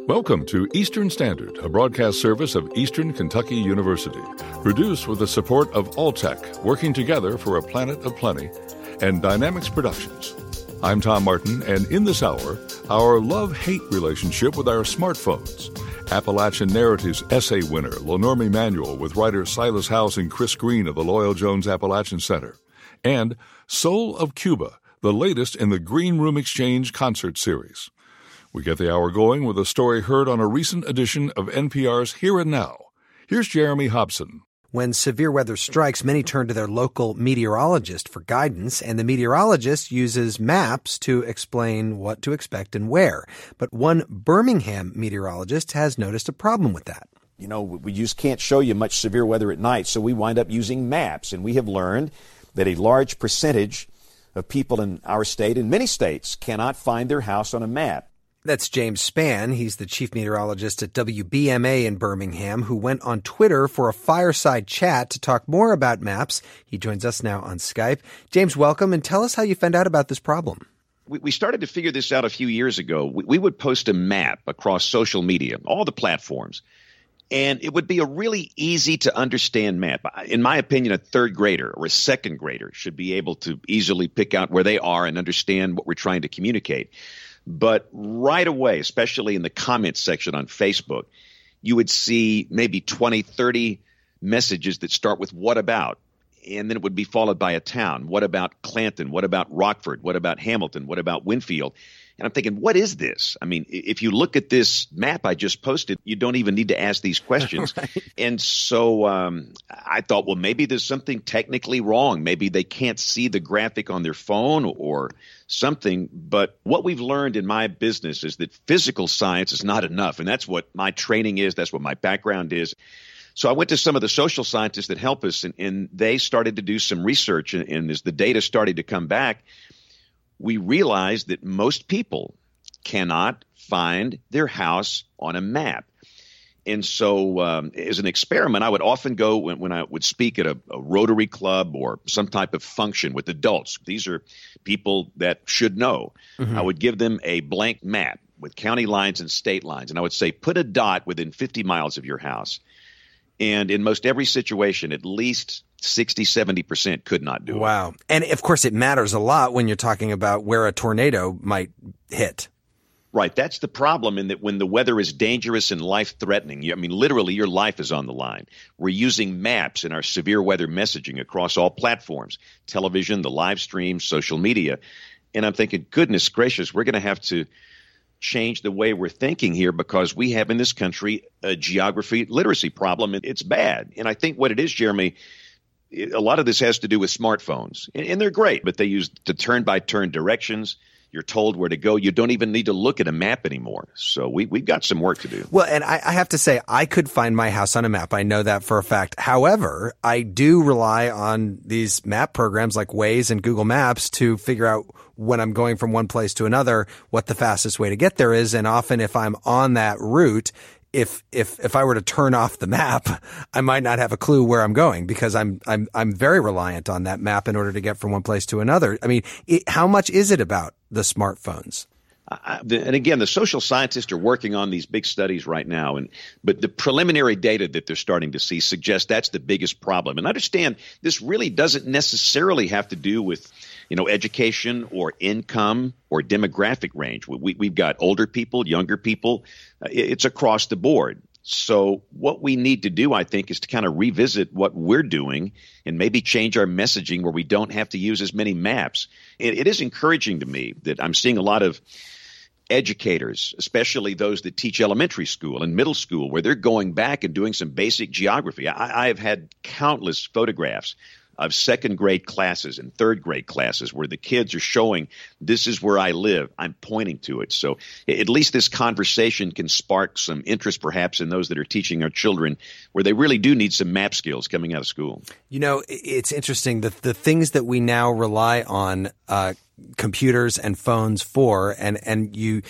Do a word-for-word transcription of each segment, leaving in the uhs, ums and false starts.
Welcome to Eastern Standard, a broadcast service of Eastern Kentucky University, produced with the support of Alltech, working together for a planet of plenty, and Dynamics Productions. I'm Tom Martin, and in this hour, our love-hate relationship with our smartphones, Appalachian Narratives essay winner Lenormand Manuel with writers Silas House and Chris Green of the Loyal Jones Appalachian Center, and Soul of Cuba, the latest in the Green Room Exchange concert series. We get the hour going with a story heard on a recent edition of N P R's Here and Now. Here's Jeremy Hobson. When severe weather strikes, many turn to their local meteorologist for guidance, and the meteorologist uses maps to explain what to expect and where. But one Birmingham meteorologist has noticed a problem with that. You know, we just can't show you much severe weather at night, so we wind up using maps. And we have learned that a large percentage of people in our state, and many states, cannot find their house on a map. That's James Spann. He's the chief meteorologist at W B M A in Birmingham, who went on Twitter for a fireside chat to talk more about maps. He joins us now on Skype. James, welcome, and tell us how you found out about this problem. We, we started to figure this out a few years ago. We, we would post a map across social media, all the platforms, and it would be a really easy to understand map. In my opinion, a third grader or a second grader should be able to easily pick out where they are and understand what we're trying to communicate. But right away, especially in the comments section on Facebook, you would see maybe twenty, thirty messages that start with "what about?" And then it would be followed by a town. What about Clanton? What about Rockford? What about Hamilton? What about Winfield? And I'm thinking, what is this? I mean, if you look at this map I just posted, you don't even need to ask these questions. Right. And so um, I thought, well, maybe there's something technically wrong. Maybe they can't see the graphic on their phone or something. But what we've learned in my business is that physical science is not enough. And that's what my training is. That's what my background is. So I went to some of the social scientists that help us, and, and they started to do some research. And, and as the data started to come back, we realized that most people cannot find their house on a map. And so um, as an experiment, I would often go when, when I would speak at a, a Rotary Club or some type of function with adults. These are people that should know. Mm-hmm. I would give them a blank map with county lines and state lines. And I would say, put a dot within fifty miles of your house. And in most every situation, at least sixty, seventy percent could not do it. Wow. And of course, it matters a lot when you're talking about where a tornado might hit. Right. That's the problem, in that when the weather is dangerous and life-threatening, I mean, literally your life is on the line. We're using maps in our severe weather messaging across all platforms, television, the live stream, social media. And I'm thinking, goodness gracious, we're going to have to change the way we're thinking here, because we have in this country a geography literacy problem, and it's bad. And I think what it is, Jeremy, a lot of this has to do with smartphones, and they're great, but they use the turn-by-turn directions. You're told where to go. You don't even need to look at a map anymore. So we, we've got some work to do. Well, and I, I have to say, I could find my house on a map. I know that for a fact. However, I do rely on these map programs like Waze and Google Maps to figure out when I'm going from one place to another, what the fastest way to get there is. And often if I'm on that route, If if if I were to turn off the map, I might not have a clue where I'm going, because I'm I'm I'm very reliant on that map in order to get from one place to another. I mean, it, how much is it about the smartphones? Uh, the, and again, the social scientists are working on these big studies right now, and but the preliminary data that they're starting to see suggests that's the biggest problem. And understand, this really doesn't necessarily have to do with, you know, education or income or demographic range. We, we've got older people, younger people. Uh, it's across the board. So what we need to do, I think, is to kind of revisit what we're doing and maybe change our messaging where we don't have to use as many maps. It, it is encouraging to me that I'm seeing a lot of educators, especially those that teach elementary school and middle school, where they're going back and doing some basic geography. I, I have had countless photographs of second grade classes and third grade classes where the kids are showing, this is where I live. I'm pointing to it. So at least this conversation can spark some interest perhaps in those that are teaching our children, where they really do need some map skills coming out of school. You know, it's interesting that the things that we now rely on uh, computers and phones for, and, and you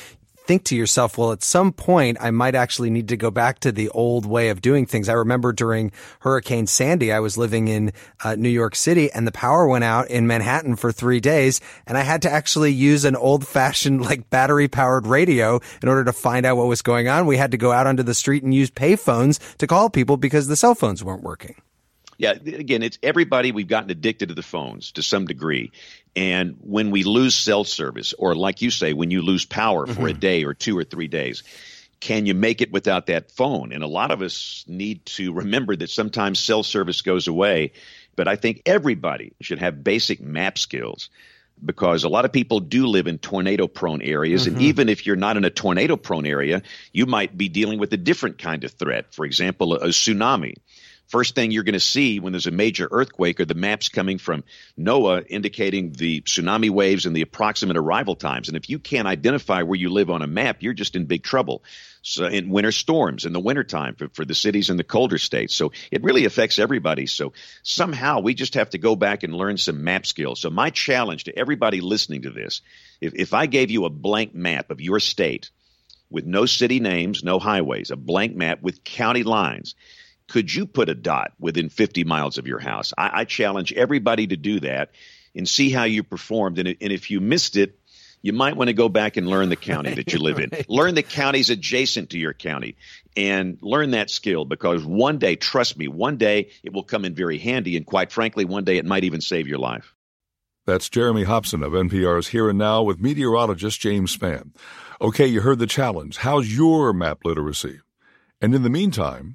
think to yourself, well, at some point, I might actually need to go back to the old way of doing things. I remember during Hurricane Sandy, I was living in uh, New York City, and the power went out in Manhattan for three days, and I had to actually use an old-fashioned, like, battery-powered radio in order to find out what was going on. We had to go out onto the street and use payphones to call people because the cell phones weren't working. Yeah, again, it's everybody. We've gotten addicted to the phones to some degree. And when we lose cell service, or like you say, when you lose power for mm-hmm. a day or two or three days, can you make it without that phone? And a lot of us need to remember that sometimes cell service goes away. But I think everybody should have basic map skills, because a lot of people do live in tornado-prone areas. Mm-hmm. And even if you're not in a tornado-prone area, you might be dealing with a different kind of threat. For example, a, a tsunami. First thing you're going to see when there's a major earthquake are the maps coming from NOAA indicating the tsunami waves and the approximate arrival times. And if you can't identify where you live on a map, you're just in big trouble. So in winter storms, in the wintertime for, for the cities in the colder states. So it really affects everybody. So somehow we just have to go back and learn some map skills. So my challenge to everybody listening to this, if, if I gave you a blank map of your state with no city names, no highways, a blank map with county lines, could you put a dot within fifty miles of your house? I, I challenge everybody to do that and see how you performed. And, and if you missed it, you might want to go back and learn the county that you live in. Right. Learn the counties adjacent to your county and learn that skill, because one day, trust me, one day it will come in very handy. And quite frankly, one day it might even save your life. That's Jeremy Hobson of N P R's Here and Now with meteorologist James Spann. Okay, you heard the challenge. How's your map literacy? And in the meantime,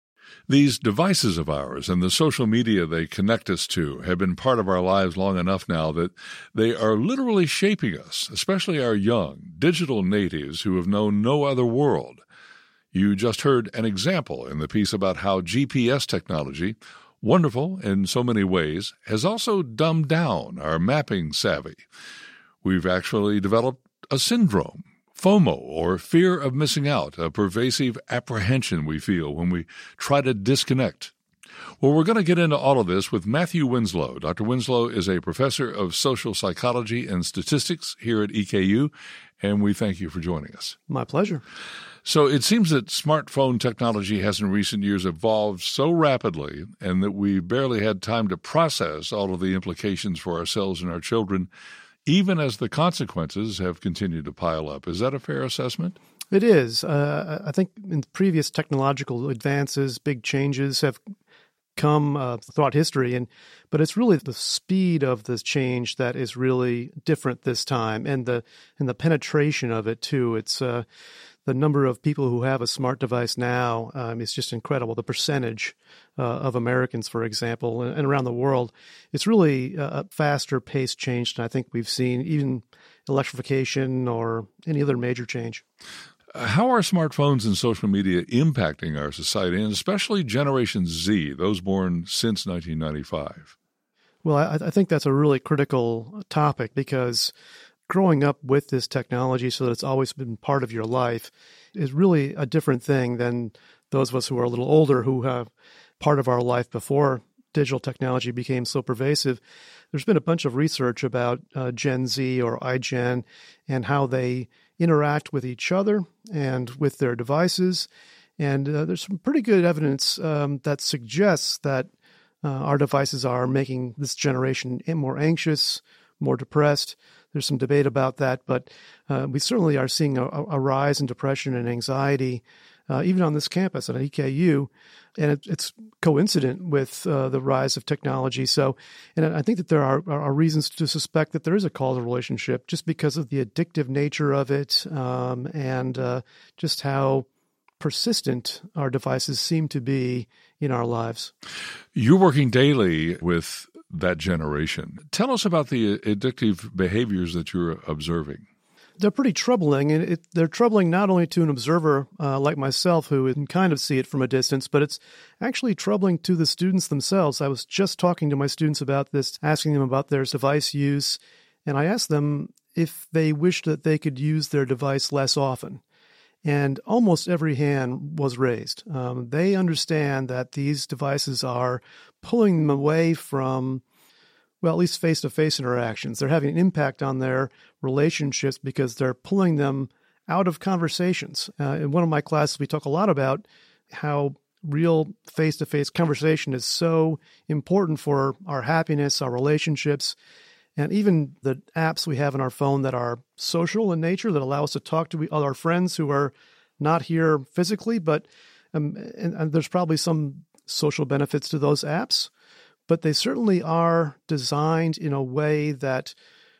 these devices of ours and the social media they connect us to have been part of our lives long enough now that they are literally shaping us, especially our young digital natives who have known no other world. You just heard an example in the piece about how G P S technology, wonderful in so many ways, has also dumbed down our mapping savvy. We've actually developed a syndrome, FOMO, or fear of missing out, a pervasive apprehension we feel when we try to disconnect. Well, we're going to get into all of this with Matthew Winslow. Doctor Winslow is a professor of social psychology and statistics here at E K U, and we thank you for joining us. My pleasure. So it seems that smartphone technology has in recent years evolved so rapidly and that we barely had time to process all of the implications for ourselves and our children, even as the consequences have continued to pile up. Is that a fair assessment? It is. Uh, I think in previous technological advances, big changes have come uh, throughout history, and but it's really the speed of this change that is really different this time, and the and the penetration of it too. It's uh, the number of people who have a smart device now um, is just incredible. The percentage uh, of Americans, for example, and, and around the world, it's really a faster paced change than I think we've seen, even electrification or any other major change. How are smartphones and social media impacting our society, and especially Generation Z, those born since nineteen ninety-five? Well, I, I think that's a really critical topic, because growing up with this technology so that it's always been part of your life is really a different thing than those of us who are a little older who have part of our life before digital technology became so pervasive. There's been a bunch of research about uh, Gen Z or iGen and how they interact with each other and with their devices. And uh, there's some pretty good evidence um, that suggests that uh, our devices are making this generation more anxious, more depressed. There's some debate about that, but uh, we certainly are seeing a, a rise in depression and anxiety, uh, even on this campus at E K U, and it, it's coincident with uh, the rise of technology. So, and I think that there are, are reasons to suspect that there is a causal relationship just because of the addictive nature of it um, and uh, just how persistent our devices seem to be in our lives. You're working daily with that generation. Tell us about the addictive behaviors that you're observing. They're pretty troubling, and it, they're troubling not only to an observer uh, like myself who can kind of see it from a distance, but it's actually troubling to the students themselves. I was just talking to my students about this, asking them about their device use, and I asked them if they wished that they could use their device less often. And almost every hand was raised. Um, they understand that these devices are pulling them away from, well, at least face-to-face interactions. They're having an impact on their relationships because they're pulling them out of conversations. Uh, in one of my classes, we talk a lot about how real face-to-face conversation is so important for our happiness, our relationships, and even the apps we have on our phone that are social in nature that allow us to talk to our friends who are not here physically, but um, and, and there's probably some social benefits to those apps, but they certainly are designed in a way that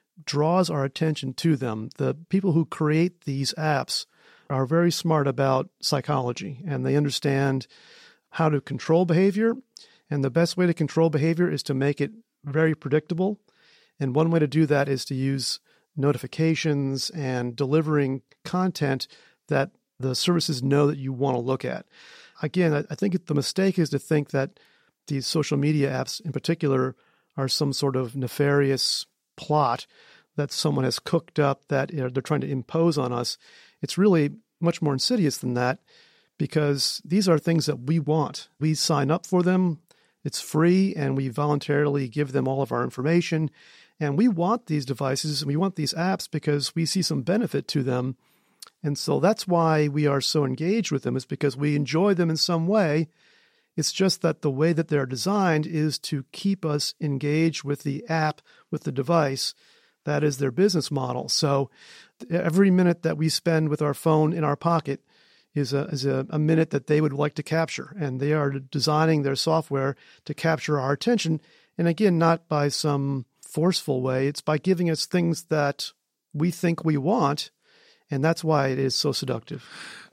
draws our attention to them. The people who create these apps are very smart about psychology, and they understand how to control behavior. And the best way to control behavior is to make it very predictable. And one way to do that is to use notifications and delivering content that the services know that you want to look at. Again, I think the mistake is to think that these social media apps in particular are some sort of nefarious plot that someone has cooked up that, you know, they're trying to impose on us. It's really much more insidious than that, because these are things that we want. We sign up for them. It's free, and we voluntarily give them all of our information. And we want these devices, and we want these apps because we see some benefit to them. And so that's why we are so engaged with them, is because we enjoy them in some way. It's just that the way that they're designed is to keep us engaged with the app, with the device. That is their business model. So every minute that we spend with our phone in our pocket is a is a, a minute that they would like to capture. And they are designing their software to capture our attention. And again, not by some forceful way. It's by giving us things that we think we want. And that's why it is so seductive.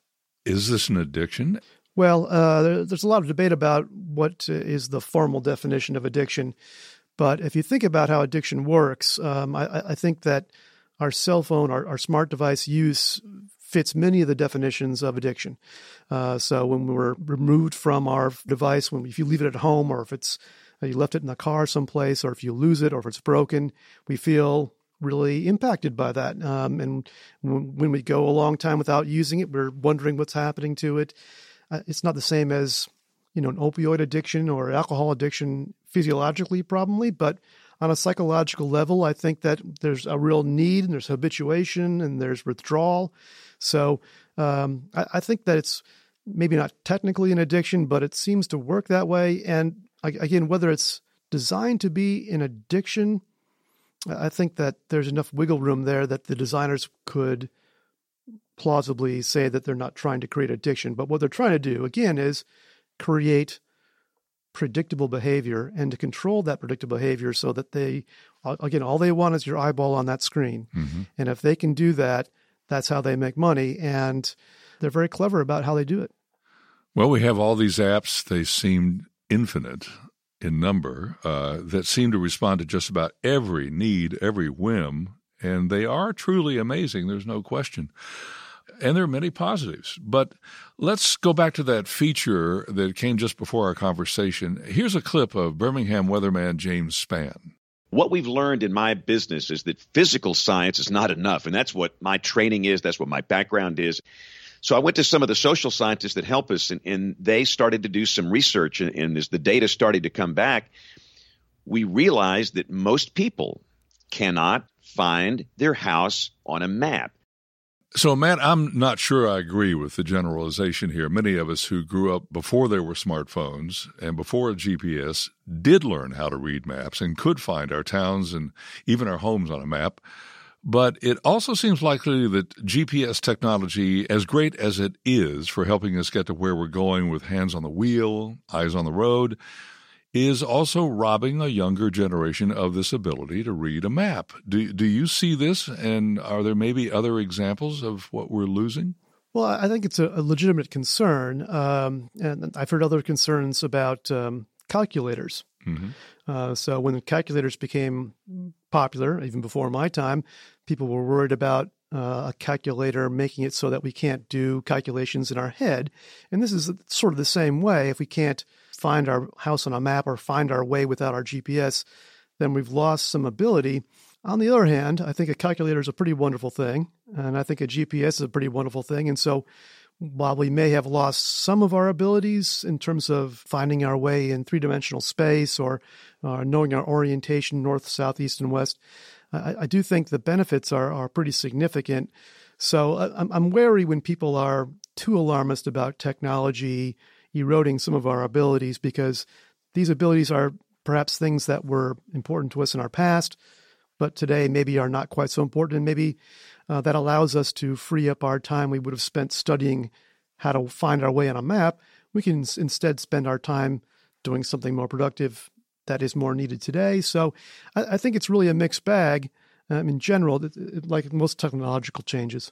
Is this an addiction? Well, uh, there, there's a lot of debate about what is the formal definition of addiction. But if you think about how addiction works, um, I, I think that our cell phone, our, our smart device use fits many of the definitions of addiction. Uh, so when we're removed from our device, when if you leave it at home, or if it's uh, you left it in the car someplace, or if you lose it, or if it's broken, we feel really impacted by that. Um, and when, when we go a long time without using it, we're wondering what's happening to it. Uh, it's not the same as, you know, an opioid addiction or alcohol addiction physiologically, probably, but on a psychological level, I think that there's a real need, and there's habituation, and there's withdrawal. So um, I, I think that it's maybe not technically an addiction, but it seems to work that way. And again, whether it's designed to be an addiction, I think that there's enough wiggle room there that the designers could plausibly say that they're not trying to create addiction. But what they're trying to do, again, is create predictable behavior and to control that predictable behavior so that they, again, all they want is your eyeball on that screen. Mm-hmm. And if they can do that, that's how they make money. And they're very clever about how they do it. Well, we have all these apps. They seem infinite in number uh, that seem to respond to just about every need, every whim. And they are truly amazing. There's no question. And there are many positives. But let's go back to that feature that came just before our conversation. Here's a clip of Birmingham weatherman James Spann. What we've learned in my business is that physical science is not enough. And that's what my training is. That's what my background is. So I went to some of the social scientists that help us, and, and they started to do some research. And, and as the data started to come back, we realized that most people cannot find their house on a map. So, Matt, I'm not sure I agree with the generalization here. Many of us who grew up before there were smartphones and before a G P S did learn how to read maps and could find our towns and even our homes on a map. But it also seems likely that G P S technology, as great as it is for helping us get to where we're going with hands on the wheel, eyes on the road, is also robbing a younger generation of this ability to read a map. Do, do you see this, and are there maybe other examples of what we're losing? Well, I think it's a, a legitimate concern, um, and I've heard other concerns about um, calculators. Mm-hmm. Uh, so when calculators became popular, even before my time, people were worried about uh, a calculator making it so that we can't do calculations in our head. And this is sort of the same way. If we can't find our house on a map or find our way without our G P S, then we've lost some ability. On the other hand, I think a calculator is a pretty wonderful thing, and I think a G P S is a pretty wonderful thing. And so while we may have lost some of our abilities in terms of finding our way in three-dimensional space or uh, knowing our orientation north, south, east, and west, I, I do think the benefits are, are pretty significant. So I'm, I'm wary when people are too alarmist about technology eroding some of our abilities, because these abilities are perhaps things that were important to us in our past, but today maybe are not quite so important. And maybe uh, that allows us to free up our time we would have spent studying how to find our way on a map. We can s- instead spend our time doing something more productive that is more needed today. So I, I think it's really a mixed bag um, in general, it, it, like most technological changes.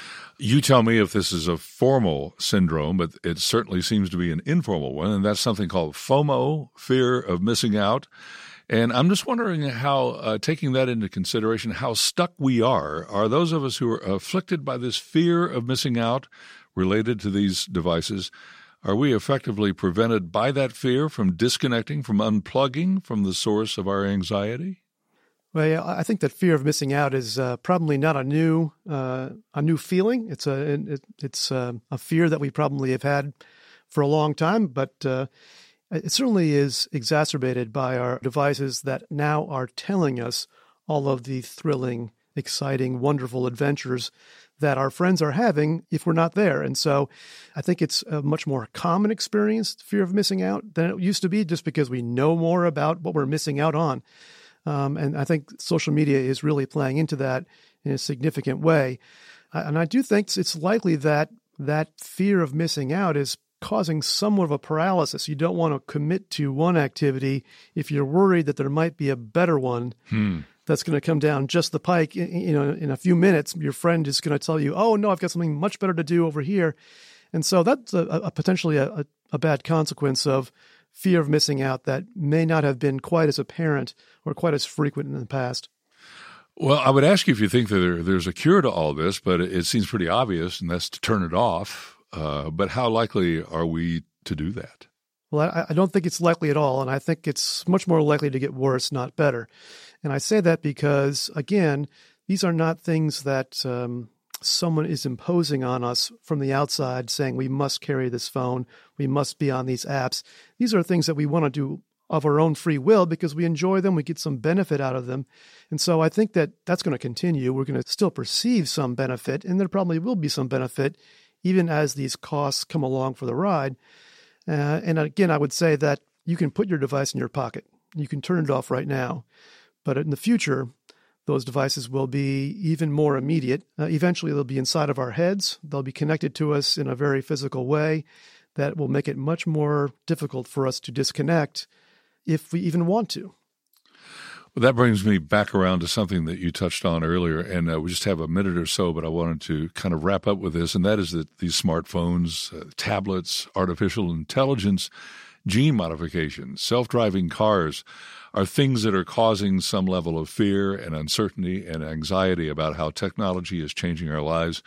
You tell me if this is a formal syndrome, but it certainly seems to be an informal one, and that's something called FOMO, fear of missing out. And I'm just wondering how, uh, taking that into consideration, how stuck we are. Are those of us who are afflicted by this fear of missing out related to these devices, are we effectively prevented by that fear from disconnecting, from unplugging from the source of our anxiety? Well, yeah, I think that fear of missing out is uh, probably not a new uh, a new feeling. It's a it, it's uh, a fear that we probably have had for a long time, but uh, it certainly is exacerbated by our devices that now are telling us all of the thrilling, exciting, wonderful adventures that our friends are having if we're not there. And so I think it's a much more common experience, fear of missing out, than it used to be, just because we know more about what we're missing out on. Um, and I think social media is really playing into that in a significant way. And I do think it's likely that that fear of missing out is causing somewhat of a paralysis. You don't want to commit to one activity if you're worried that there might be a better one hmm. that's going to come down just the pike. You know, in a few minutes, your friend is going to tell you, oh, no, I've got something much better to do over here. And so that's a, a potentially a, a bad consequence of fear of missing out that may not have been quite as apparent or quite as frequent in the past. Well, I would ask you if you think that there, there's a cure to all this, but it, it seems pretty obvious, and that's to turn it off. Uh, but how likely are we to do that? Well, I, I don't think it's likely at all, and I think it's much more likely to get worse, not better. And I say that because, again, these are not things that um, someone is imposing on us from the outside, saying we must carry this phone, we must be on these apps. These are things that we want to do of our own free will because we enjoy them, we get some benefit out of them. And so I think that that's going to continue. We're going to still perceive some benefit, and there probably will be some benefit even as these costs come along for the ride. Uh, and again, I would say that you can put your device in your pocket. You can turn it off right now. But in the future, those devices will be even more immediate. Uh, eventually, they'll be inside of our heads. They'll be connected to us in a very physical way that will make it much more difficult for us to disconnect if we even want to. Well, that brings me back around to something that you touched on earlier, and uh, we just have a minute or so, but I wanted to kind of wrap up with this, and that is that these smartphones, uh, tablets, artificial intelligence, gene modification, self-driving cars are things that are causing some level of fear and uncertainty and anxiety about how technology is changing our lives.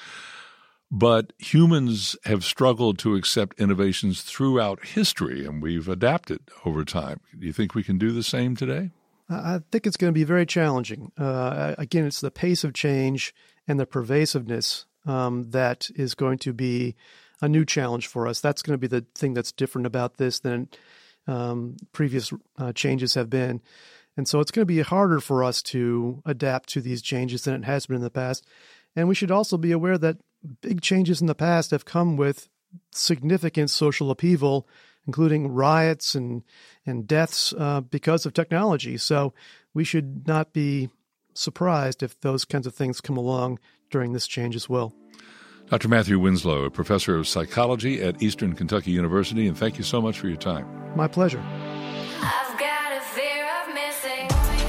But humans have struggled to accept innovations throughout history, and we've adapted over time. Do you think we can do the same today? I think it's going to be very challenging. Uh, again, it's the pace of change and the pervasiveness um, that is going to be a new challenge for us. That's going to be the thing that's different about this than um, previous uh, changes have been. And so it's going to be harder for us to adapt to these changes than it has been in the past. And we should also be aware that big changes in the past have come with significant social upheaval, including riots and and deaths uh, because of technology. So we should not be surprised if those kinds of things come along during this change as well. Doctor Matthew Winslow, a professor of psychology at Eastern Kentucky University, and thank you so much for your time. My pleasure. I've got a fear of missing.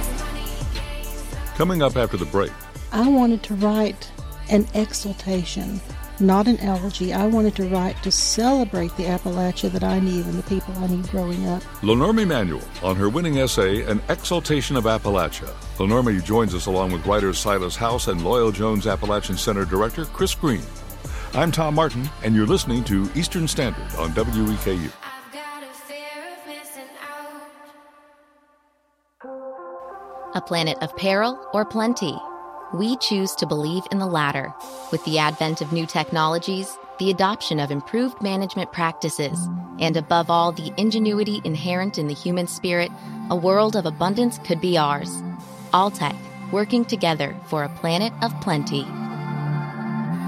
Coming up after the break. I wanted to write an exaltation, not an elegy. I wanted to write to celebrate the Appalachia that I knew and the people I knew growing up. Lenormand Emanuel on her winning essay, An Exaltation of Appalachia. Lenormand joins us along with writers Silas House and Loyal Jones Appalachian Center Director Chris Green. I'm Tom Martin, and you're listening to Eastern Standard on W E K U. I've got a fear of missing out. A planet of peril or plenty? We choose to believe in the latter. With the advent of new technologies, the adoption of improved management practices, and above all, the ingenuity inherent in the human spirit, a world of abundance could be ours. Alltech, working together for a planet of plenty.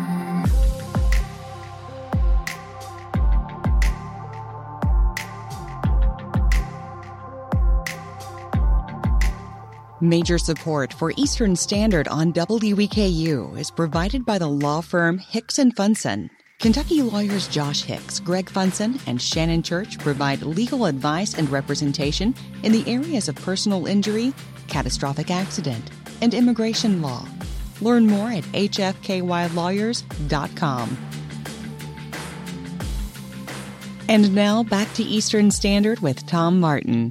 Major support for Eastern Standard on W E K U is provided by the law firm Hicks and Funson. Kentucky lawyers Josh Hicks, Greg Funson, and Shannon Church provide legal advice and representation in the areas of personal injury, catastrophic accident, and immigration law. Learn more at h f k y lawyers dot com. And now back to Eastern Standard with Tom Martin.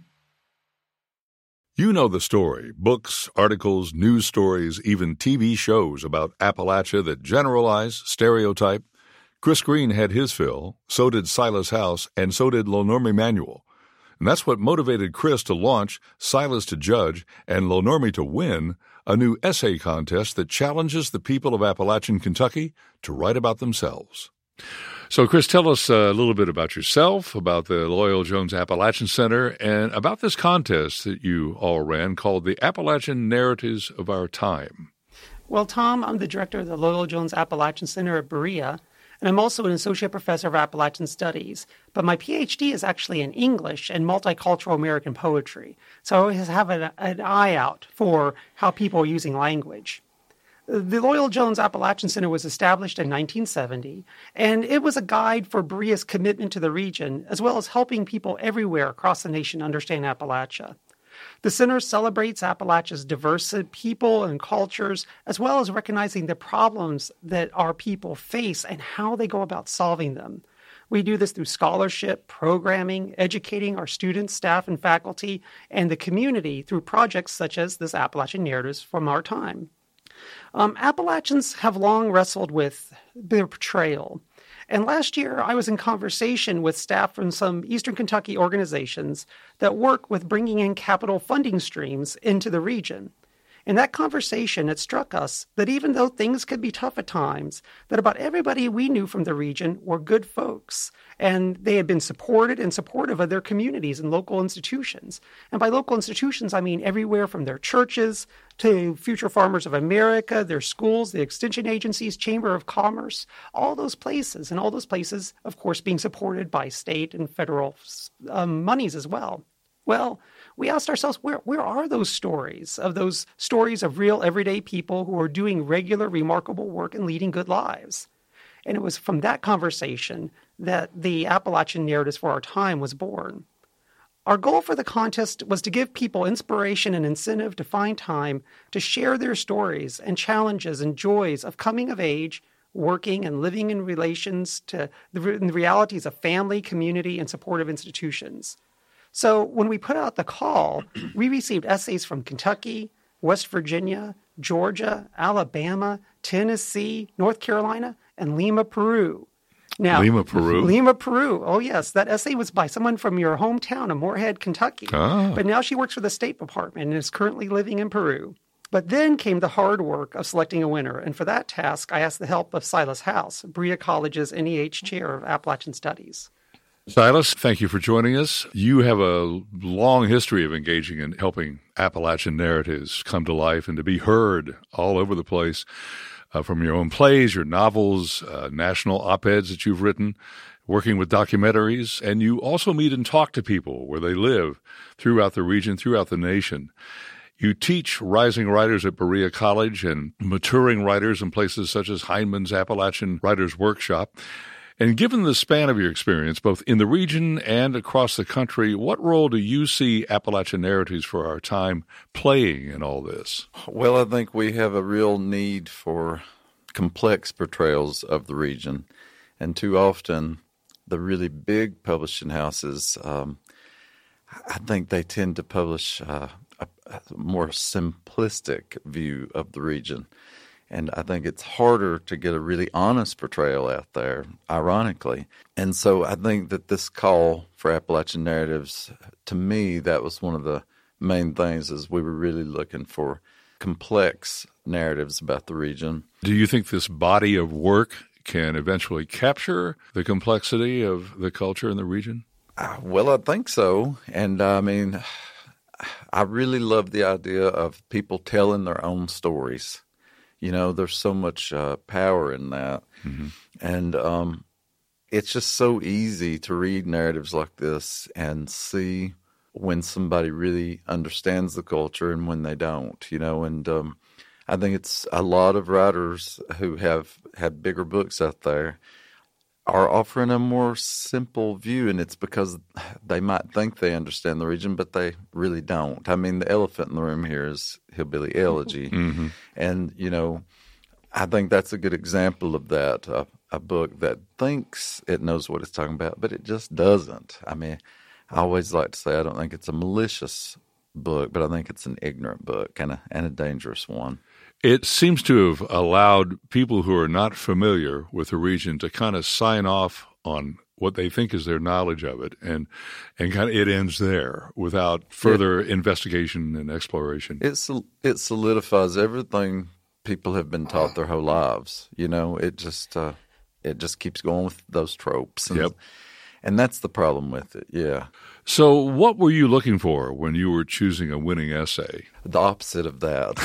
You know the story. Books, articles, news stories, even T V shows about Appalachia that generalize, stereotype. Chris Green had his fill, so did Silas House, and so did Lonormi Manuel. And that's what motivated Chris to launch Silas to Judge and Lonormi to Win, a new essay contest that challenges the people of Appalachian Kentucky to write about themselves. So, Chris, tell us a little bit about yourself, about the Loyal Jones Appalachian Center, and about this contest that you all ran called the Appalachian Narratives of Our Time. Well, Tom, I'm the director of the Loyal Jones Appalachian Center at Berea, and I'm also an associate professor of Appalachian Studies. But my P H D is actually in English and multicultural American poetry. So I always have an, an eye out for how people are using language. The Loyal Jones Appalachian Center was established in nineteen seventy, and it was a guide for Berea's commitment to the region, as well as helping people everywhere across the nation understand Appalachia. The center celebrates Appalachia's diverse people and cultures, as well as recognizing the problems that our people face and how they go about solving them. We do this through scholarship, programming, educating our students, staff, and faculty, and the community through projects such as this Appalachian Narratives from Our Time. Um, Appalachians have long wrestled with their portrayal. And last year, I was in conversation with staff from some Eastern Kentucky organizations that work with bringing in capital funding streams into the region. In that conversation, it struck us that even though things could be tough at times, that about everybody we knew from the region were good folks, and they had been supported and supportive of their communities and local institutions. And by local institutions, I mean everywhere from their churches to Future Farmers of America, their schools, the extension agencies, Chamber of Commerce, all those places, and all those places, of course, being supported by state and federal um, monies as well. Well, we asked ourselves, where where are those stories, of those stories of real everyday people who are doing regular, remarkable work and leading good lives? And it was from that conversation that the Appalachian Narratives for Our Time was born. Our goal for the contest was to give people inspiration and incentive to find time to share their stories and challenges and joys of coming of age, working and living in relations to the, the realities of family, community, and supportive institutions. So when we put out the call, we received essays from Kentucky, West Virginia, Georgia, Alabama, Tennessee, North Carolina, and Lima, Peru. Now, Lima, Peru? Lima, Peru. Oh, yes. That essay was by someone from your hometown of Moorhead, Kentucky. Ah. But now she works for the State Department and is currently living in Peru. But then came the hard work of selecting a winner. And for that task, I asked the help of Silas House, Berea College's N E H Chair of Appalachian Studies. Silas, thank you for joining us. You have a long history of engaging in helping Appalachian narratives come to life and to be heard all over the place, uh, from your own plays, your novels, uh, national op-eds that you've written, working with documentaries, and you also meet and talk to people where they live throughout the region, throughout the nation. You teach rising writers at Berea College and maturing writers in places such as Heineman's Appalachian Writers Workshop. And given the span of your experience, both in the region and across the country, what role do you see Appalachian Narratives for Our Time playing in all this? Well, I think we have a real need for complex portrayals of the region. And too often, the really big publishing houses, um, I think they tend to publish uh, a, a more simplistic view of the region. And I think it's harder to get a really honest portrayal out there, ironically. And so I think that this call for Appalachian Narratives, to me, that was one of the main things, is we were really looking for complex narratives about the region. Do you think this body of work can eventually capture the complexity of the culture in the region? Uh, well, I think so. And I mean, I really love the idea of people telling their own stories. You know, there's so much uh, power in that. Mm-hmm. And um, it's just so easy to read narratives like this and see when somebody really understands the culture and when they don't, you know, and um, I think it's a lot of writers who have had bigger books out there are offering a more simple view, and it's because they might think they understand the region, but they really don't. I mean, the elephant in the room here is Hillbilly Elegy. Mm-hmm. And, you know, I think that's a good example of that, a, a book that thinks it knows what it's talking about, but it just doesn't. I mean, I always like to say I don't think it's a malicious book, but I think it's an ignorant book and a, and a dangerous one. It seems to have allowed people who are not familiar with the region to kind of sign off on what they think is their knowledge of it, and and kind of it ends there without further it, investigation and exploration. It, it solidifies everything people have been taught their whole lives. You know, it just uh, it just keeps going with those tropes. And, yep. And that's the problem with it, yeah. So what were you looking for when you were choosing a winning essay? The opposite of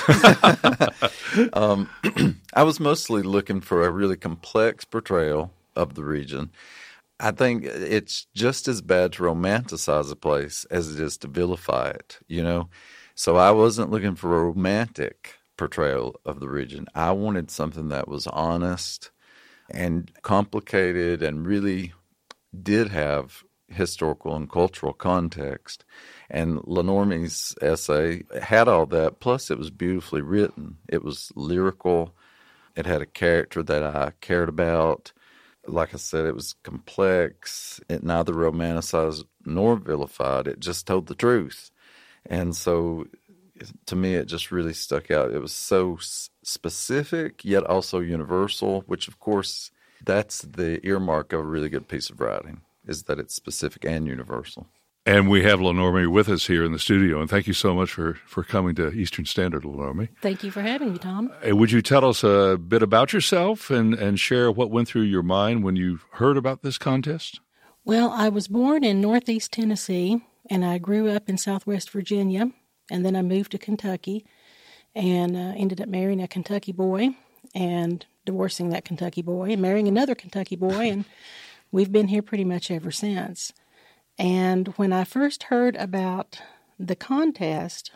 that. um, I was mostly looking for a really complex portrayal of the region. I think it's just as bad to romanticize a place as it is to vilify it, you know? So I wasn't looking for a romantic portrayal of the region. I wanted something that was honest and complicated and really did have historical and cultural context. And Lenormand's essay had all that, plus it was beautifully written. It was lyrical. It had a character that I cared about. Like I said, it was complex. It neither romanticized nor vilified. It just told the truth. And so to me, it just really stuck out. It was so specific, yet also universal, which, of course, that's the earmark of a really good piece of writing, is that it's specific and universal. And we have Lenormand with us here in the studio, and thank you so much for, for coming to Eastern Standard, Lenormand. Thank you for having me, Tom. Uh, would you tell us a bit about yourself and, and share what went through your mind when you heard about this contest? Well, I was born in Northeast Tennessee, and I grew up in Southwest Virginia, and then I moved to Kentucky and uh, ended up marrying a Kentucky boy and divorcing that Kentucky boy and marrying another Kentucky boy, and we've been here pretty much ever since. And when I first heard about the contest,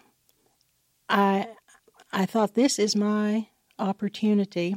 I I thought, this is my opportunity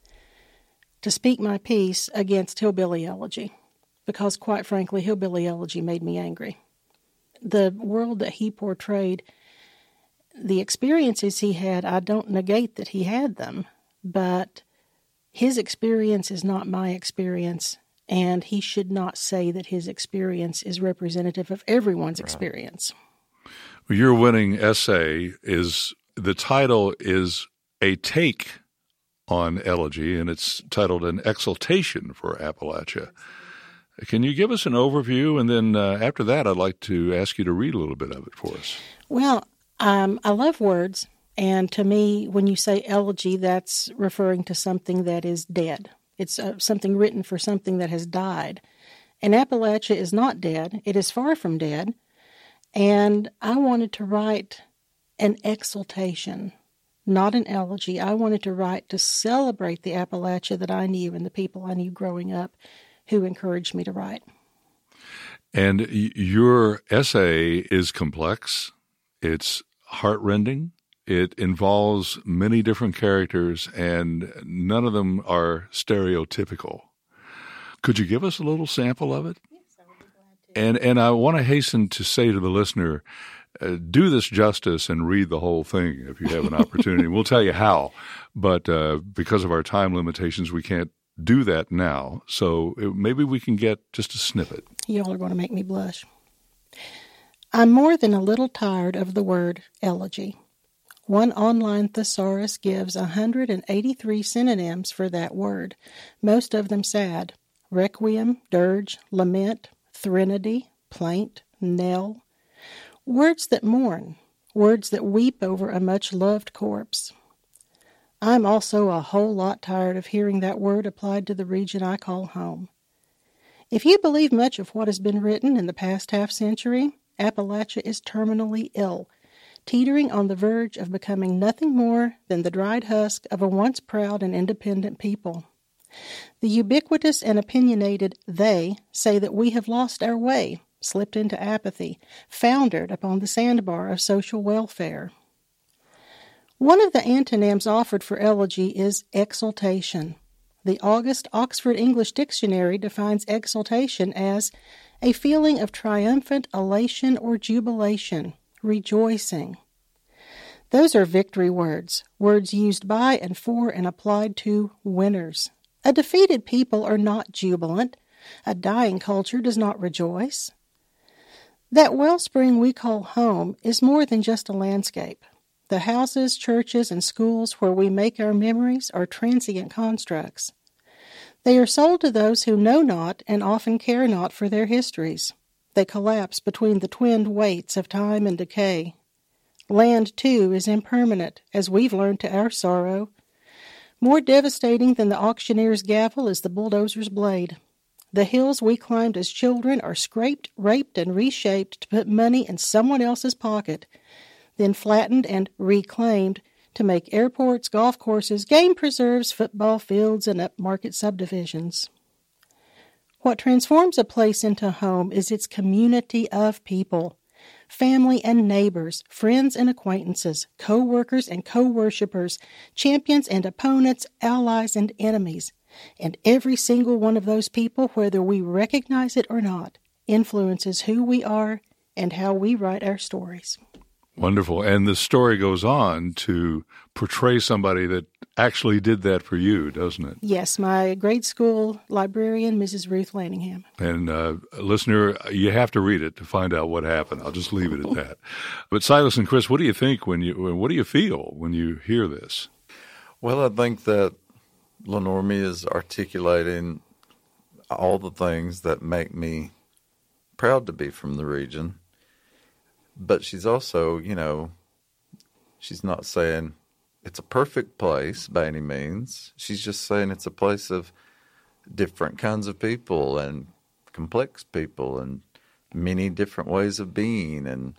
to speak my piece against Hillbilly Elegy, because quite frankly, Hillbilly Elegy made me angry. The world that he portrayed, the experiences he had, I don't negate that he had them, but his experience is not my experience, and he should not say that his experience is representative of everyone's right. experience. Your winning essay is, the title is a take on elegy, and it's titled An Exaltation for Appalachia. Can you give us an overview? And then uh, after that, I'd like to ask you to read a little bit of it for us. Well, um, I love words. And to me, when you say elegy, that's referring to something that is dead. It's uh, something written for something that has died. And Appalachia is not dead. It is far from dead. And I wanted to write an exaltation, not an elegy. I wanted to write to celebrate the Appalachia that I knew and the people I knew growing up who encouraged me to write. And y- your essay is complex. It's heartrending. It involves many different characters, and none of them are stereotypical. Could you give us a little sample of it? Yes, I would be glad to. And, and I want to hasten to say to the listener, uh, do this justice and read the whole thing if you have an opportunity. We'll tell you how, but uh, because of our time limitations, we can't do that now. So it, maybe we can get just a snippet. Y'all are going to make me blush. I'm more than a little tired of the word elegy. One online thesaurus gives one hundred eighty-three synonyms for that word, most of them sad. Requiem, dirge, lament, threnody, plaint, knell. Words that mourn, words that weep over a much-loved corpse. I'm also a whole lot tired of hearing that word applied to the region I call home. If you believe much of what has been written in the past half-century, Appalachia is terminally ill, teetering on the verge of becoming nothing more than the dried husk of a once proud and independent people. The ubiquitous and opinionated they say that we have lost our way, slipped into apathy, foundered upon the sandbar of social welfare. One of the antonyms offered for elegy is exultation. The August Oxford English Dictionary defines exultation as a feeling of triumphant elation or jubilation, rejoicing. Those are victory words, words used by and for and applied to winners. A defeated people are not jubilant. A dying culture does not rejoice. That wellspring we call home is more than just a landscape. The houses, churches, and schools where we make our memories are transient constructs. They are sold to those who know not and often care not for their histories. They collapse between the twinned weights of time and decay. Land, too, is impermanent, as we've learned to our sorrow. More devastating than the auctioneer's gavel is the bulldozer's blade. The hills we climbed as children are scraped, raped, and reshaped to put money in someone else's pocket, then flattened and reclaimed to make airports, golf courses, game preserves, football fields, and upmarket subdivisions. What transforms a place into home is its community of people, family and neighbors, friends and acquaintances, co-workers and co-worshippers, champions and opponents, allies and enemies. And every single one of those people, whether we recognize it or not, influences who we are and how we write our stories. Wonderful. And the story goes on to portray somebody that actually did that for you, doesn't it? Yes, my grade school librarian, Missus Ruth Lanningham. And uh, listener, you have to read it to find out what happened. I'll just leave it at that. But Silas and Chris, what do you think when you, what do you feel when you hear this? Well, I think that Lenormie is articulating all the things that make me proud to be from the region. But she's also, you know, she's not saying it's a perfect place by any means. She's just saying it's a place of different kinds of people and complex people and many different ways of being and,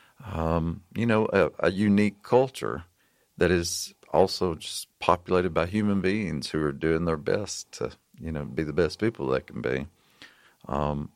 um, you know, a, a unique culture that is also just populated by human beings who are doing their best to, you know, be the best people they can be. Um,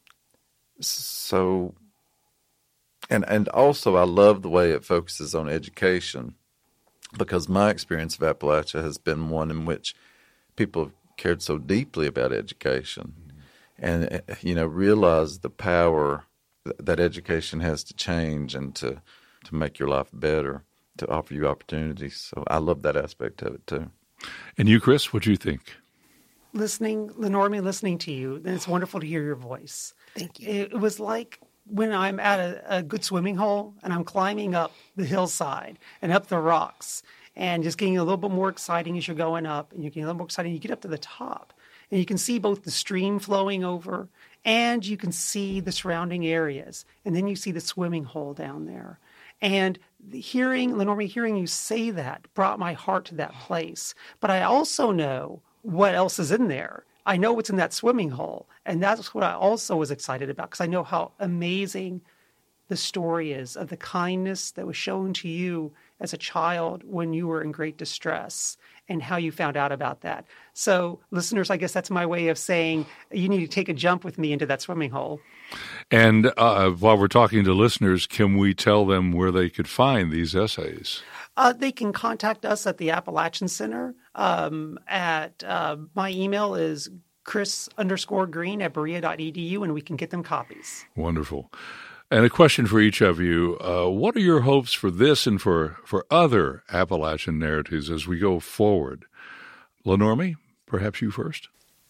so... And and also I love the way it focuses on education, because my experience of Appalachia has been one in which people have cared so deeply about education and, you know, realize the power that education has to change and to, to make your life better, to offer you opportunities. So I love that aspect of it too. And you, Chris, what do you think? Listening, Lenormie, listening to you, then it's wonderful to hear your voice. Thank you. It, it was like when I'm at a, a good swimming hole and I'm climbing up the hillside and up the rocks and just getting a little bit more exciting as you're going up, and you're getting a little more exciting. You get up to the top and you can see both the stream flowing over and you can see the surrounding areas. And then you see the swimming hole down there. And hearing, Lenormie, hearing you say that brought my heart to that place. But I also know what else is in there. I know what's in that swimming hole, and that's what I also was excited about, because I know how amazing the story is of the kindness that was shown to you as a child when you were in great distress and how you found out about that. So, listeners, I guess that's my way of saying you need to take a jump with me into that swimming hole. And uh, while we're talking to listeners, can we tell them where they could find these essays? Uh, they can contact us at the Appalachian Center. Um, at uh, my email is chris underscore green at berea dot e d u, and we can get them copies. Wonderful. And a question for each of you. Uh, what are your hopes for this and for, for other Appalachian narratives as we go forward? Lenormie, perhaps you first.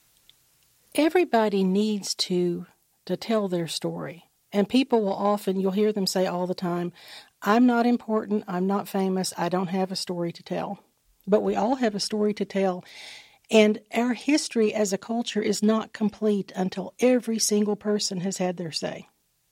Everybody needs to to tell their story. And people will often, you'll hear them say all the time, I'm not important, I'm not famous, I don't have a story to tell. But we all have a story to tell. And our history as a culture is not complete until every single person has had their say.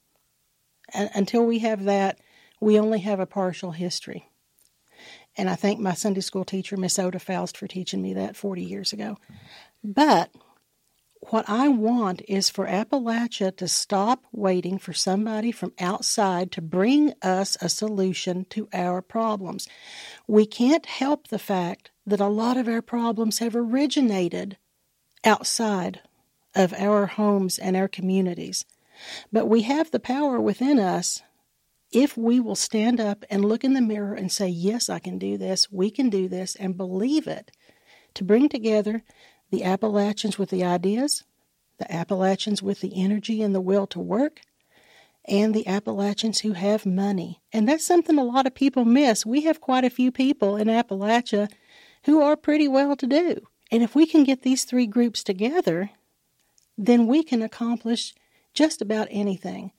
And until we have that, we only have a partial history. And I thank my Sunday school teacher, Miss Oda Faust, for teaching me that forty years ago. But what I want is for Appalachia to stop waiting for somebody from outside to bring us a solution to our problems. We can't help the fact that a lot of our problems have originated outside of our homes and our communities. But we have the power within us if we will stand up and look in the mirror and say, yes, I can do this, we can do this, and believe it, to bring together the Appalachians with the ideas, the Appalachians with the energy and the will to work, and the Appalachians who have money. And that's something a lot of people miss. We have quite a few people in Appalachia who are pretty well-to-do. And if we can get these three groups together, then we can accomplish just about anything.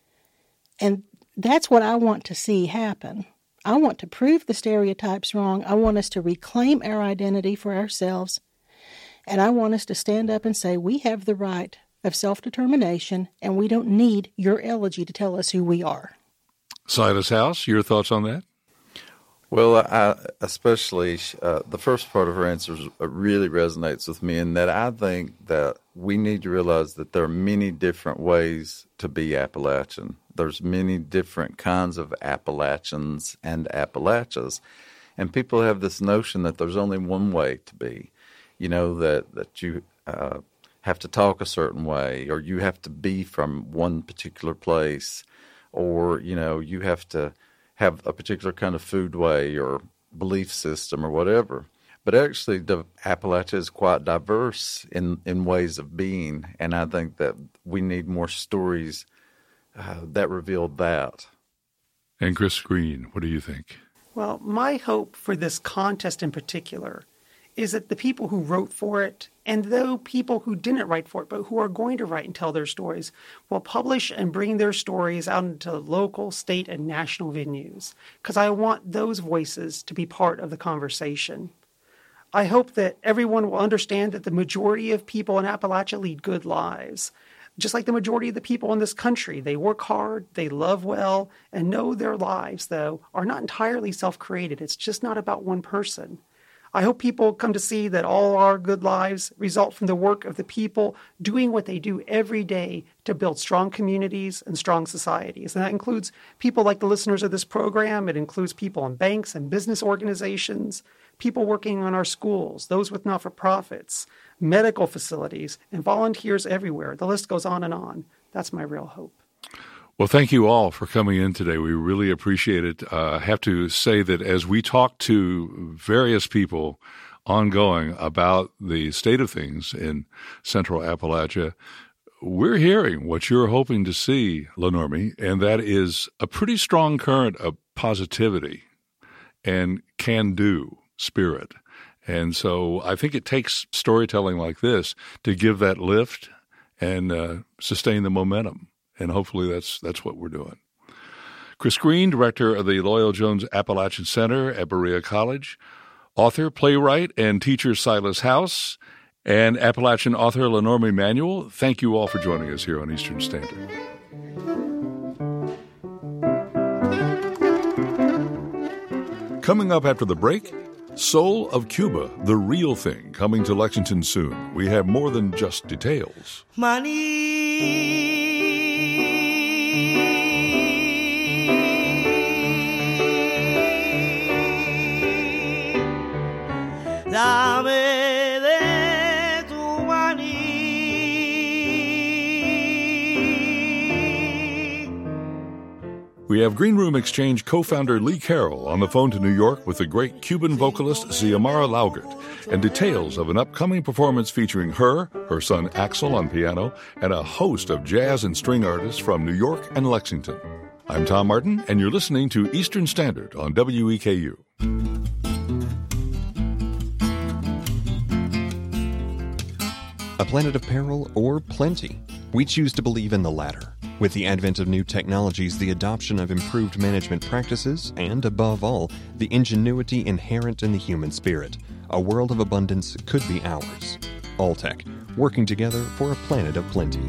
And that's what I want to see happen. I want to prove the stereotypes wrong. I want us to reclaim our identity for ourselves. And I want us to stand up and say, we have the right of self-determination, and we don't need your elegy to tell us who we are. Silas House, your thoughts on that? Well, I, especially uh, the first part of her answer really resonates with me in that I think that we need to realize that there are many different ways to be Appalachian. There's many different kinds of Appalachians and Appalachias, and people have this notion that there's only one way to be. You know, that, that you uh, have to talk a certain way, or you have to be from one particular place, or, you know, you have to have a particular kind of food way or belief system or whatever. But actually, the Appalachia is quite diverse in, in ways of being, and I think that we need more stories uh, that reveal that. And Chris Green, what do you think? Well, my hope for this contest in particular is that the people who wrote for it, and though people who didn't write for it, but who are going to write and tell their stories, will publish and bring their stories out into local, state, and national venues, because I want those voices to be part of the conversation. I hope that everyone will understand that the majority of people in Appalachia lead good lives. Just like the majority of the people in this country, they work hard, they love well, and know their lives, though, are not entirely self-created. It's just not about one person. I hope people come to see that all our good lives result from the work of the people doing what they do every day to build strong communities and strong societies. And that includes people like the listeners of this program. It includes people in banks and business organizations, people working on our schools, those with not-for-profits, medical facilities, and volunteers everywhere. The list goes on and on. That's my real hope. Well, thank you all for coming in today. We really appreciate it. Uh, I have to say that as we talk to various people ongoing about the state of things in Central Appalachia, we're hearing what you're hoping to see, Lenormand, and that is a pretty strong current of positivity and can-do spirit. And so I think it takes storytelling like this to give that lift and uh, sustain the momentum. And hopefully that's that's what we're doing. Chris Green, director of the Loyal Jones Appalachian Center at Berea College, author, playwright, and teacher Silas House, and Appalachian author Lenormand Manuel, thank you all for joining us here on Eastern Standard. Coming up after the break, Soul of Cuba, the real thing, coming to Lexington soon. We have more than just details. Money. Dame de tu maní. We have Green Room Exchange co-founder Lee Carroll on the phone to New York with the great Cuban vocalist Xiomara Laugert and details of an upcoming performance featuring her, her son Axel on piano, and a host of jazz and string artists from New York and Lexington. I'm Tom Martin, and you're listening to Eastern Standard on W E K U. A planet of peril or plenty? We choose to believe in the latter. With the advent of new technologies, the adoption of improved management practices, and above all, the ingenuity inherent in the human spirit, a world of abundance could be ours. Alltech, working together for a planet of plenty.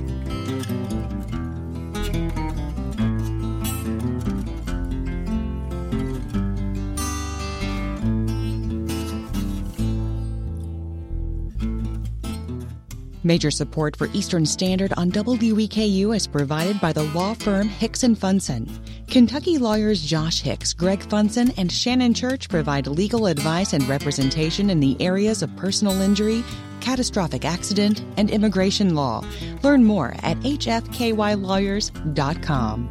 Major support for Eastern Standard on W E K U is provided by the law firm Hicks and Funson. Kentucky lawyers Josh Hicks, Greg Funson, and Shannon Church provide legal advice and representation in the areas of personal injury, catastrophic accident, and immigration law. Learn more at h f k y lawyers dot com.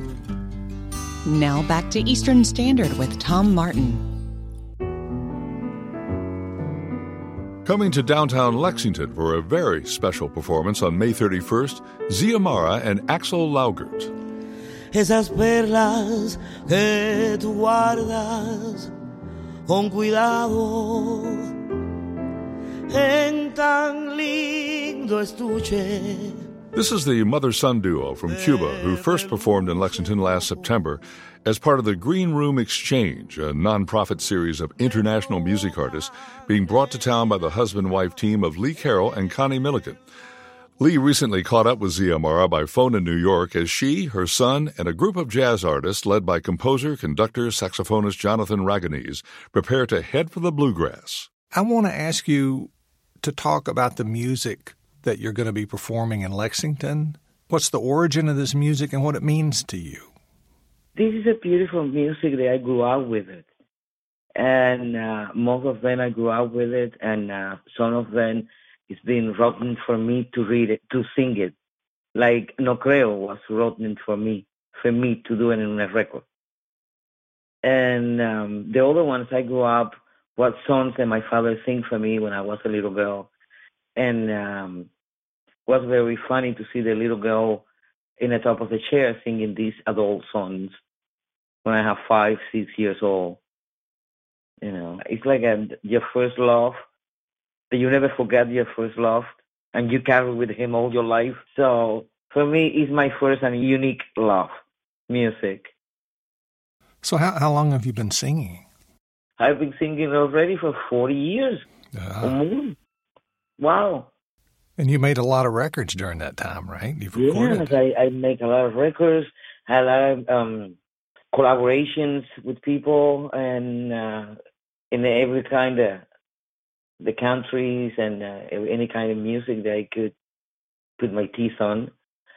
Now back to Eastern Standard with Tom Martin. Coming to downtown Lexington for a very special performance on May thirty-first, Xiomara and Axel Laugert. Esas perlas que tú guardas con cuidado en tan lindo estuche. This is the mother-son duo from Cuba who first performed in Lexington last September as part of the Green Room Exchange, a nonprofit series of international music artists being brought to town by the husband-wife team of Lee Carroll and Connie Milligan. Lee recently caught up with Xiomara by phone in New York as she, her son, and a group of jazz artists led by composer, conductor, saxophonist Jonathan Ragonese prepare to head for the bluegrass. I want to ask you to talk about the music that you're going to be performing in Lexington. What's the origin of this music and what it means to you? This is a beautiful music that I grew up with it. And uh, most of them I grew up with it, and uh, some of them it's been written for me to read it, to sing it. Like No Creo was written for me, for me to do it in a record. And um, the other ones I grew up, what songs that my father sang for me when I was a little girl. And um, was very funny to see the little girl in the top of the chair singing these adult songs when I have five, six years old. You know, it's like a, your first love. You never forget your first love, and you carry with him all your life. So for me, it's my first and unique love, music. So how how long have you been singing? I've been singing already for forty years. Uh, Mm-hmm. Wow. And you made a lot of records during that time, right? You've recorded. Yes, I, I make a lot of records, a lot of um, collaborations with people, and uh, in every kind of the countries and uh, any kind of music that I could put my teeth on.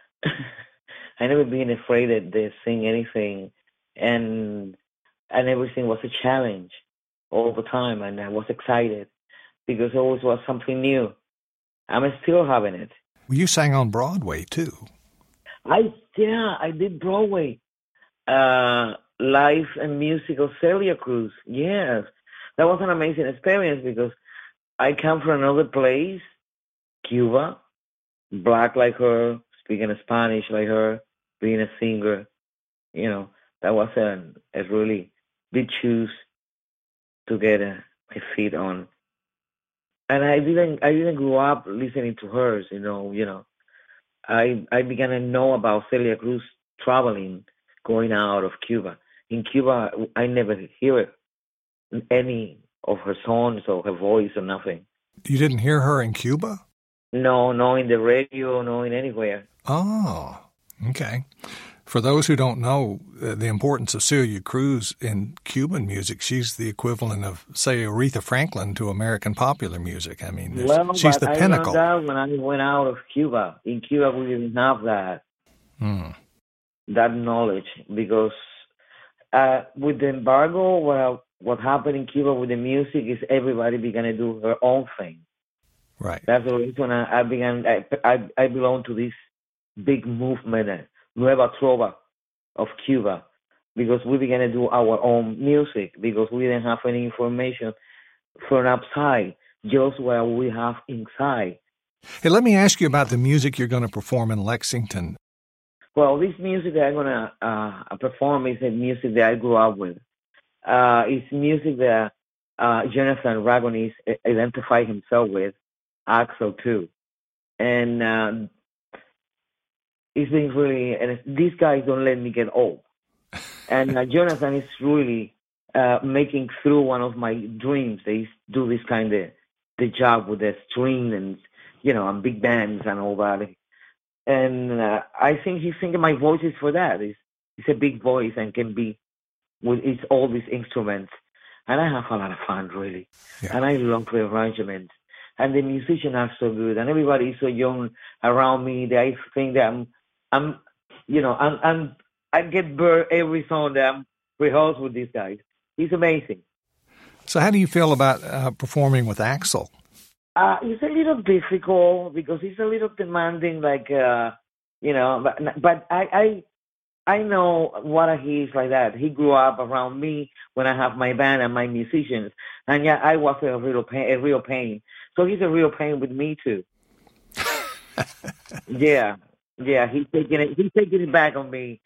I never been afraid that they sing anything, and and everything was a challenge all the time, and I was excited because it always was something new. I'm still having it. You sang on Broadway too. I yeah, I did Broadway, uh, live and musical Celia Cruz. Yes, that was an amazing experience because I come from another place, Cuba, black like her, speaking Spanish like her, being a singer. You know, that was a, a really big shoes to get uh, my feet on. And I didn't, I didn't grow up listening to hers. You know, you know, I I began to know about Celia Cruz traveling, going out of Cuba. In Cuba, I never hear any of her songs or her voice or nothing. You didn't hear her in Cuba? No, no in the radio, no in anywhere. Oh, okay. For those who don't know uh, the importance of Celia Cruz in Cuban music, she's the equivalent of, say, Aretha Franklin to American popular music. I mean, well, she's the I pinnacle. I learned that when I went out of Cuba. In Cuba, we didn't have that, hmm. that knowledge because uh, with the embargo, what, what happened in Cuba with the music is everybody began to do her own thing. Right. That's the reason I, I began, I, I, I belong to this big movement, uh, Nueva Trova of Cuba, because we began to do our own music because we didn't have any information from outside, just what we have inside. Hey, let me ask you about the music you're going to perform in Lexington. Well, this music that I'm going to uh, perform is the music that I grew up with. Uh, it's music that uh, Jonathan Ragonese identified himself with, Axel too. And uh, it's been really, and these guys don't let me get old. And uh, Jonathan is really uh, making through one of my dreams. They do this kind of the job with the string and, you know, and big bands and all that. And uh, I think he's thinking my voice is for that. It's, it's a big voice and can be with it's all these instruments. And I have a lot of fun, really. Yeah. And I love the arrangements. And the musicians are so good. And everybody is so young around me that I think that I'm, I'm you know, I'm, I'm, I get bored every song that I'm rehearsed with these guys. He's amazing. So how do you feel about uh, performing with Axel? Uh, it's a little difficult because it's a little demanding, like, uh, you know, but, but I, I, I know what he is like that. He grew up around me when I have my band and my musicians. And yeah, I was a real pain, a real pain. So he's a real pain with me too. yeah. Yeah. He's taking it, he's taking it back on me.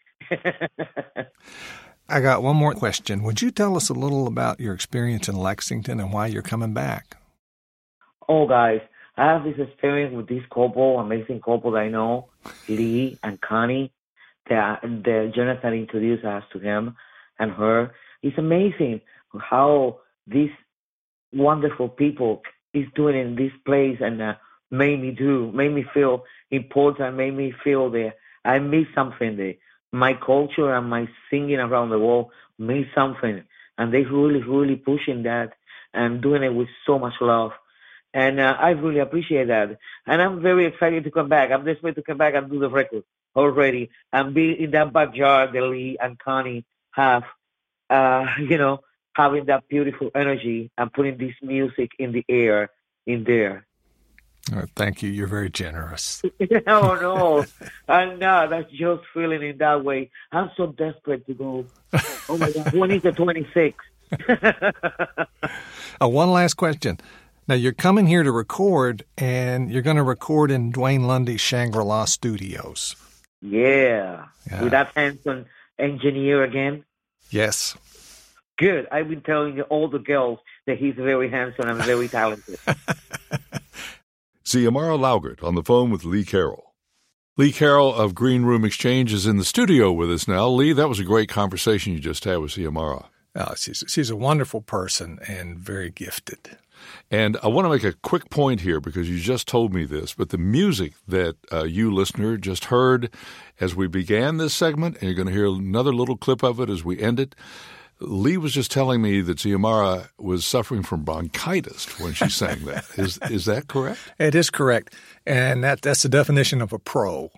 I got one more question. Would you tell us a little about your experience in Lexington and why you're coming back? Oh, guys, I have this experience with this couple, amazing couple that I know, Lee and Connie. That the Jonathan introduced us to him and her. It's amazing how these wonderful people is doing in this place and uh, made me do, made me feel important, made me feel that I miss something there. My culture and my singing around the world means something, and they really, really pushing that and doing it with so much love. And uh, I really appreciate that. And I'm very excited to come back. I'm desperate to come back and do the record already and be in that backyard that Lee and Connie have, uh, you know, having that beautiful energy and putting this music in the air in there. Oh, thank you. You're very generous. oh, no. I'm not. That's just feeling in that way. I'm so desperate to go. Oh, my God. When is the twenty-sixth? uh, one last question. Now, you're coming here to record, and you're going to record in Dwayne Lundy's Shangri-La Studios. Yeah. yeah. With that handsome engineer again? Yes. Good. I've been telling all the girls that he's very handsome and very talented. Xiomara Laugert on the phone with Lee Carroll. Lee Carroll of Green Room Exchange is in the studio with us now. Lee, that was a great conversation you just had with Xiomara. Oh, she's, she's a wonderful person and very gifted. And I want to make a quick point here because you just told me this, but the music that uh, you, listener, just heard as we began this segment, and you're going to hear another little clip of it as we end it, Lee was just telling me that Xiomara was suffering from bronchitis when she sang that. Is is that correct? It is correct, and that that's the definition of a pro.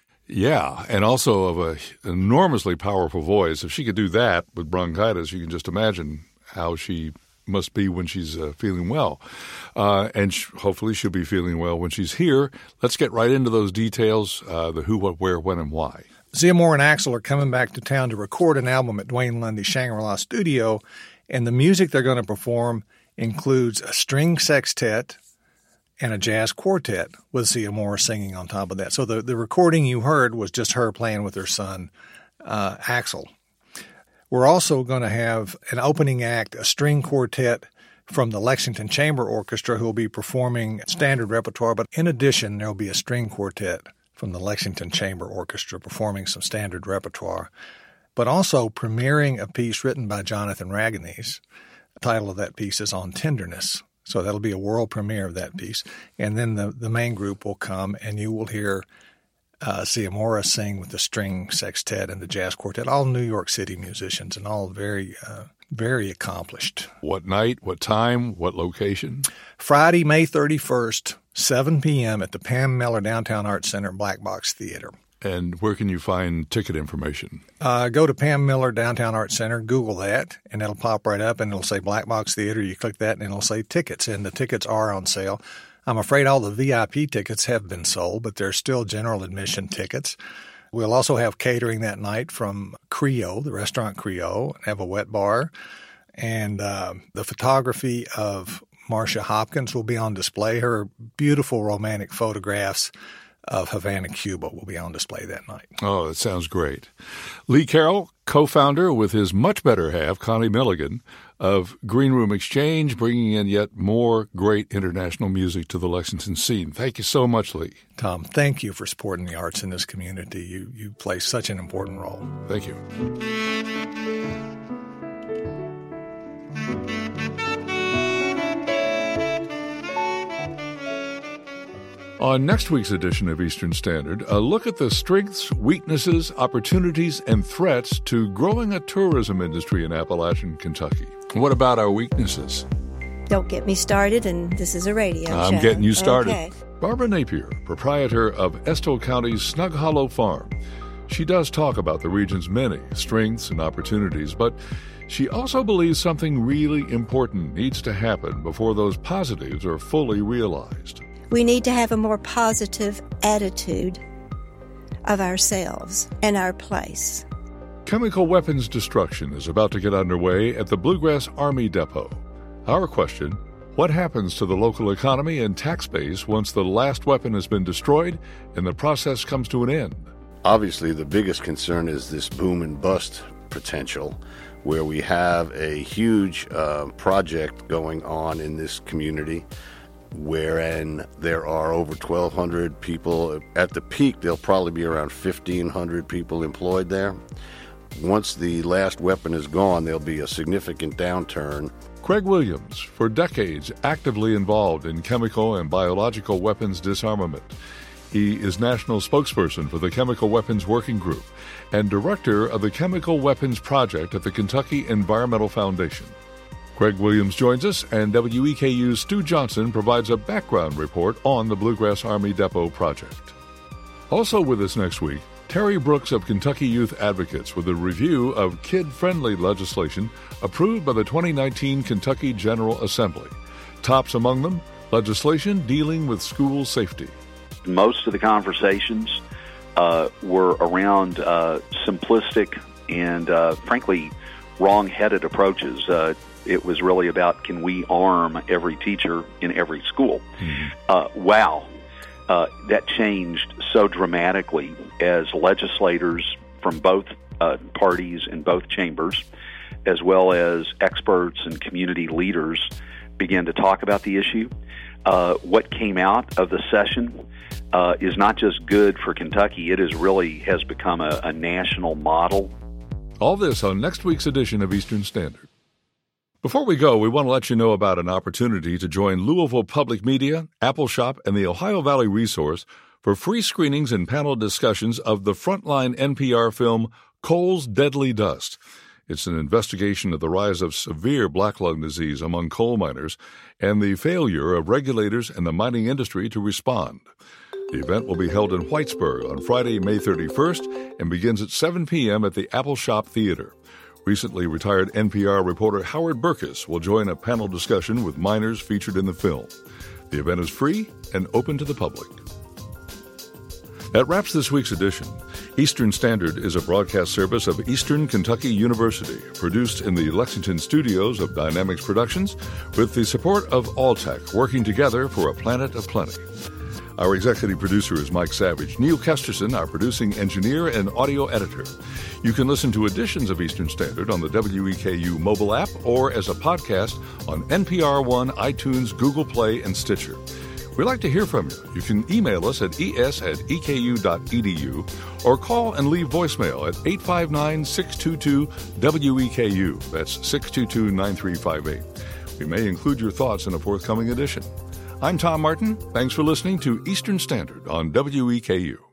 Yeah, and also of a enormously powerful voice. If she could do that with bronchitis, you can just imagine how she must be when she's uh, feeling well. Uh, and sh- hopefully she'll be feeling well when she's here. Let's get right into those details, uh, the who, what, where, when, and why. Xiomara and Axel are coming back to town to record an album at Dwayne Lundy's Shangri-La Studio, and the music they're going to perform includes a string sextet and a jazz quartet with Xiomara singing on top of that. So the, the recording you heard was just her playing with her son, uh, Axel. We're also going to have an opening act, a string quartet from the Lexington Chamber Orchestra who will be performing standard repertoire, but in addition, there will be a string quartet from the Lexington Chamber Orchestra performing some standard repertoire, but also premiering a piece written by Jonathan Ragonese. The title of that piece is On Tenderness. So that'll be a world premiere of that piece. And then the, the main group will come, and you will hear uh, Xiomara sing with the string sextet and the jazz quartet, all New York City musicians and all very, uh, very accomplished. What night, what time, what location? Friday, May thirty-first, seven p.m. at the Pam Miller Downtown Arts Center Black Box Theater. And where can you find ticket information? Uh, go to Pam Miller Downtown Arts Center, Google that, and it'll pop right up, and it'll say Black Box Theater. You click that, and it'll say tickets, and the tickets are on sale. I'm afraid all the V I P tickets have been sold, but there's still general admission tickets. We'll also have catering that night from Creole, the restaurant Creole, and have a wet bar. And uh, the photography of Marcia Hopkins will be on display. Her beautiful romantic photographs of Havana, Cuba will be on display that night. Oh, that sounds great. Lee Carroll, co-founder with his much better half, Connie Milligan, of Green Room Exchange, bringing in yet more great international music to the Lexington scene. Thank you so much, Lee. Tom, thank you for supporting the arts in this community. You, you play such an important role. Thank you. On next week's edition of Eastern Standard, a look at the strengths, weaknesses, opportunities, and threats to growing a tourism industry in Appalachian, Kentucky. What about our weaknesses? Don't get me started, and this is a radio show. I'm getting you started. Okay. Barbara Napier, proprietor of Estill County's Snug Hollow Farm. She does talk about the region's many strengths and opportunities, but she also believes something really important needs to happen before those positives are fully realized. We need to have a more positive attitude of ourselves and our place. Chemical weapons destruction is about to get underway at the Bluegrass Army Depot. Our question: what happens to the local economy and tax base once the last weapon has been destroyed and the process comes to an end? Obviously, the biggest concern is this boom and bust potential, where we have a huge uh, project going on in this community, wherein there are over twelve hundred people. At the peak, there'll probably be around fifteen hundred people employed there. Once the last weapon is gone, there'll be a significant downturn. Craig Williams, for decades actively involved in chemical and biological weapons disarmament. He is national spokesperson for the Chemical Weapons Working Group and director of the Chemical Weapons Project at the Kentucky Environmental Foundation. Craig Williams joins us, and W E K U's Stu Johnson provides a background report on the Bluegrass Army Depot project. Also with us next week, Terry Brooks of Kentucky Youth Advocates with a review of kid-friendly legislation approved by the twenty nineteen Kentucky General Assembly. Tops among them, legislation dealing with school safety. Most of the conversations uh, were around uh, simplistic and, uh, frankly, wrong-headed approaches. Uh, it was really about, can we arm every teacher in every school? Mm-hmm. Uh, wow. Uh, that changed so dramatically as legislators from both uh, parties in both chambers, as well as experts and community leaders, began to talk about the issue. Uh, what came out of the session uh, is not just good for Kentucky, it is really has become a, a national model. All this on next week's edition of Eastern Standard. Before we go, we want to let you know about an opportunity to join Louisville Public Media, Apple Shop, and the Ohio Valley Resource for free screenings and panel discussions of the Frontline N P R film Coal's Deadly Dust. It's an investigation of the rise of severe black lung disease among coal miners and the failure of regulators and the mining industry to respond. The event will be held in Whitesburg on Friday, May thirty-first, and begins at seven p.m. at the Apple Shop Theater. Recently retired N P R reporter Howard Burkus will join a panel discussion with miners featured in the film. The event is free and open to the public. That wraps this week's edition. Eastern Standard is a broadcast service of Eastern Kentucky University, produced in the Lexington studios of Dynamics Productions with the support of Alltech, working together for a planet of plenty. Our executive producer is Mike Savage. Neil Kesterson, our producing engineer and audio editor. You can listen to editions of Eastern Standard on the W E K U mobile app or as a podcast on N P R One, iTunes, Google Play, and Stitcher. We'd like to hear from you. You can email us at es at e k u dot e d u or call and leave voicemail at eight five nine, six two two, W E K U. That's six two two, nine three five eight. We may include your thoughts in a forthcoming edition. I'm Tom Martin. Thanks for listening to Eastern Standard on W E K U.